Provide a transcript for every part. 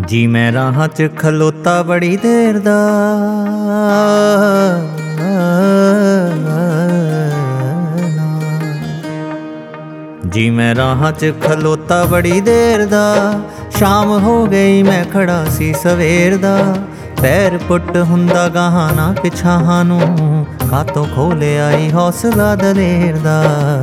जी मैं राह च खलोता बड़ी देर दा, जी मैं राह च खलोता बड़ी देर दा। शाम हो गई मैं खड़ा सी सवेर दा। पैर पुट हुंदा गाहां ना पिछाहां नूं, कातों खोले आई हौसला दलेर दा।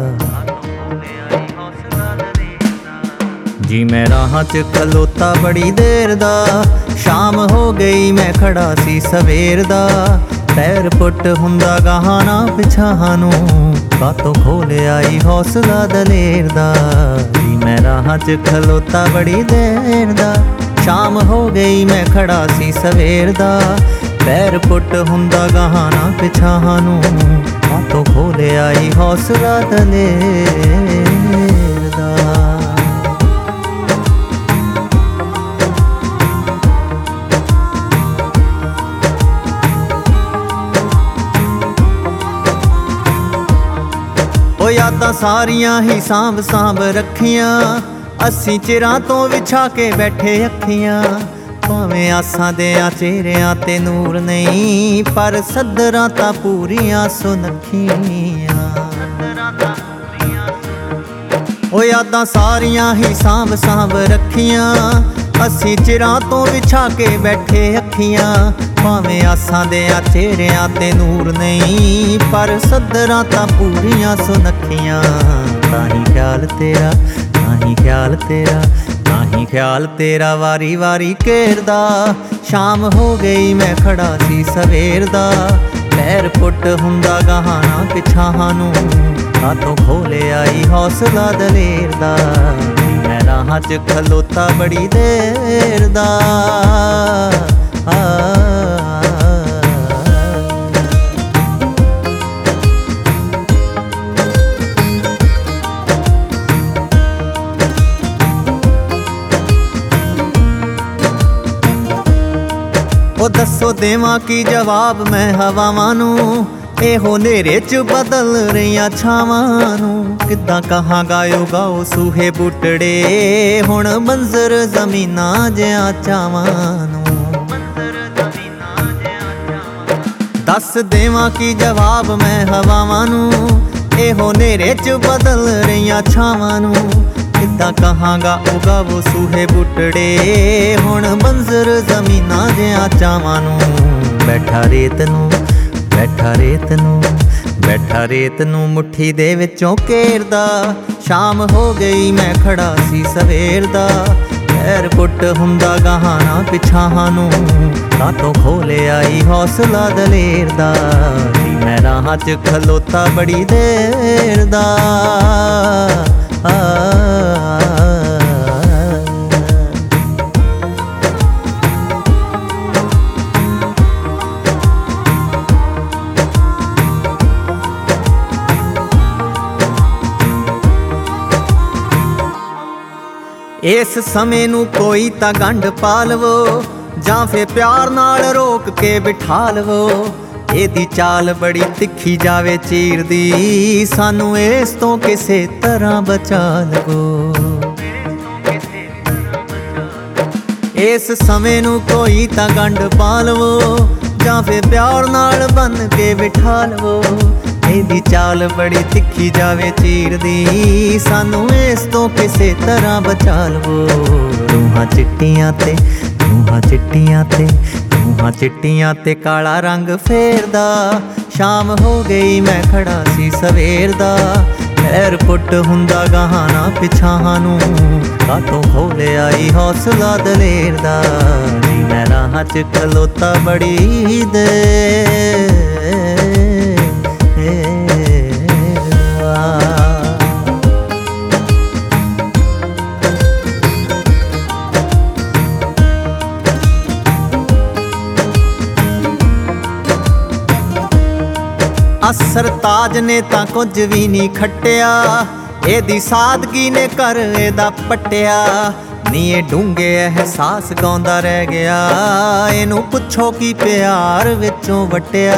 जी मैं राह च खलोता बड़ी देर दा। शाम हो गई मैं खड़ा सी सवेर दा। पैर पुट हुंदा गाहां ना पिछाहां नूं, कातों खोले आई हौसला दलेर दा। जी मैं राह च खलोता बड़ी देर दा। शाम हो गई मैं खड़ा सी सवेर दा। पैर पुट हुंदा गाहां ना पिछाहां नूं, कातों खोले आई हौसला दलेर दा। ओ यादां सारियां ही सांभ सांभ रखियां, अस्सीं चिरां तो विछा के बैठे अखियां। भावें आसां देआं चेहरियां ते नूर नहीं, पर सदरां तां पूरियां सुनखियां। ओ यादां सारियां ही सांभ सांभ रखियां, अस्सीं चिरां तो विछा के बैठे अखियां। भावें आसां देआं चेहरियां ते नूर नहीं, पर सदरां तां पूरियां सुनखियां। ताहीं ख्याल तेरा, ताहीं ख्याल तेरा, ताहीं ख्याल तेरा वारी वारी घेरदा। शाम हो गई मैं खड़ा सी सवेर दा। पैर पुट हुंदा गाहां ना पिछाहां नूं, कातों खोले आई हौसला दलेर दा। मैं राह च खलोता बड़ी देर दा। ओ दसो देवां की जवाब मैं हवावां नूं, एहो नेरे च बदल रहियां छावां नूं। किद्दां कहां गायो गाओ सूहे बूटड़े, हुण मंजर जमीनां जिहां चावां नूं। दस देवां की जवाब मैं हवावां नूं, एहो नेरे च बदल रहियां छावां नूं। किद्दां कहां गाओ सूहे बूटड़े, हुण मंजर जमीनां जिहां चावां नूं। बैठा रेत नूं, बैठा रेत नूं, बैठा रेत नूं मुट्ठी दे विचों घेरदा। शाम हो गई मैं खड़ा सी सवेर दा। पैर पुट हुंदा गाहां ना पिछाहां नूं, कातों खोले आई हौसला दलेर दा। मैं राह च खलोता बड़ी देर दा। इस समय नूं कोई तां गंढ पा लवो, जां फिर प्यार नाल रोक के बिठा लवो। एदी चाल बड़ी तिखी जावे चीरदी, सानू इस तो किसे तरह बचा लवो। इस समय नूं कोई तां गंढ पा लवो, जां फिर प्यार नाल बन के बिठा लवो। एदी चाल बड़ी तिखी जावे चीरदी, सानू इस तो किसे तरह बचा लवो। रूहां चिट्टियां ते, रूहां चिट्टियां ते, रूहां चिट्टियां ते काला रंग फेरदा। शाम हो गई मैं खड़ा सी सवेर दा। पैर पुट हुंदा गाहां ना पिछाहां नूं, कातों खोले आई हौसला दलेर दा। जी मैं राह च खलोता बड़ी देर। असर ताज ने तां कुछ भी नहीं खट्टिया, एदी सादगी ने कर एदा पट्टिया। नी ए डूंगे एहसास गाउंदा रह गया, इनू पुछो की प्यार विचों वट्टिया।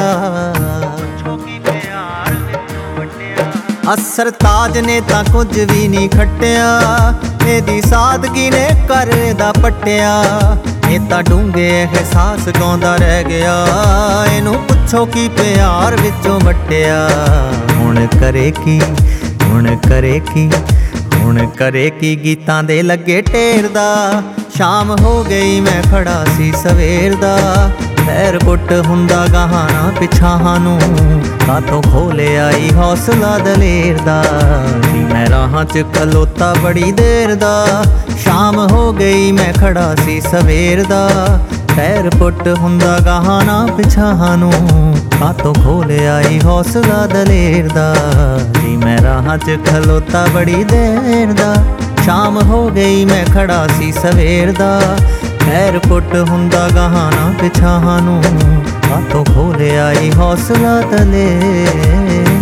असर ताज ने तां कुछ भी नहीं खट्टिया, एदी सादगी ने कर एदा पट्टिया। ਇਹ ਤਾਂ ਡੂੰਘੇ ਅਹਿਸਾਸ ਗਾਉਂਦਾ ਰਹਿ ਗਿਆ, ਇਹਨੂੰ ਪੁੱਛੋ ਕੀ ਪਿਆਰ ਵਿੱਚੋਂ ਵੱਟਿਆ। ਹੁਣ ਕਰੇ ਕੀ, ਹੁਣ ਕਰੇ ਕੀ, ਹੁਣ ਕਰੇ ਕੀ ਗੀਤਾਂ ਦੇ ਲੱਗੇ ਢੇਰ ਦਾ। ਸ਼ਾਮ ਹੋ ਗਈ ਮੈਂ ਖੜਾ ਸੀ ਸਵੇਰ ਦਾ, ਪੈਰ ਪੁੱਟ ਹੁੰਦਾ ਗਾਹਾਂ ਪਿਛਾਹਾਂ ਨੂੰ, ਕਾਤੋਂ ਖੋਲਿਆ ਈ ਹੌਸਲਾ ਦਲੇਰ ਦਾ। ਮੈਂ ਰਾਹਾਂ 'ਚ ਖਲੋਤਾ ਬੜੀ ਦੇਰ ਦਾ, ਸ਼ਾਮ ਹੋ ਗਈ ਮੈਂ ਖੜਾ ਸੀ ਸਵੇਰ ਦਾ, ਪੈਰ ਪੁੱਟ ਹੁੰਦਾ ਗਾਹਾਂ ਪਿਛਾਹਾਂ ਨੂੰ, ਕਾਤੋਂ ਖੋਲਿਆ ਈ ਹੌਸਲਾ ਦਲੇਰ ਦਾ। ਮੈਂ ਰਾਹਾਂ 'ਚ ਖਲੋਤਾ ਬੜੀ ਦੇਰ ਦਾ, ਸ਼ਾਮ ਹੋ ਗਈ ਮੈਂ ਖੜਾ ਸੀ ਸਵੇਰ ਦਾ, ਪੈਰ ਪੁੱਟ ਹੁੰਦਾ ਗਾਹਾਂ ਪਿਛਾਹਾਂ ਨੂੰ, ਕਾਤੋਂ ਖੋਲਿਆ ਈ ਹੌਸਲਾ ਦਲੇਰ